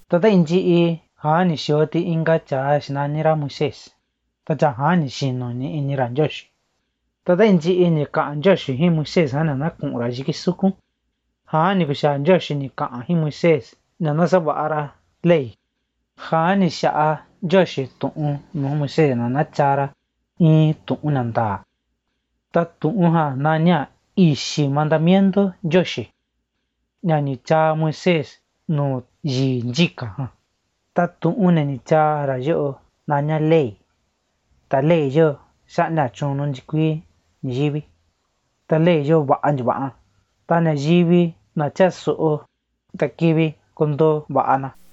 Tada inchi'i jaani xioti inka cha xinanira Moisés, ta cha jaani xinuni inira Nyoxi. Tada inchi'i nika'a Nyoxi ji Moisés jana naku'ura yiki sukun. Jaani kuxaa Nyoxi nika'a ji Moisés na nasava'ara ley. Jaani xa'a Nyoxi tu'un nuu Moisés na nachara in tu'un na ndaa. Ta tu'un ja nania ixi mandamiento Nyoxi. Ñani cha Moisés nuu yi nchika ja. Ta tu'un ni chara yo'o nania ley. Ta ley yo xa'ndia chunu nchikui ñiyivi. Ta ley yo va'a nchuva'a. Ta ñayivi na chaso'o ta kivi kondo va'ana.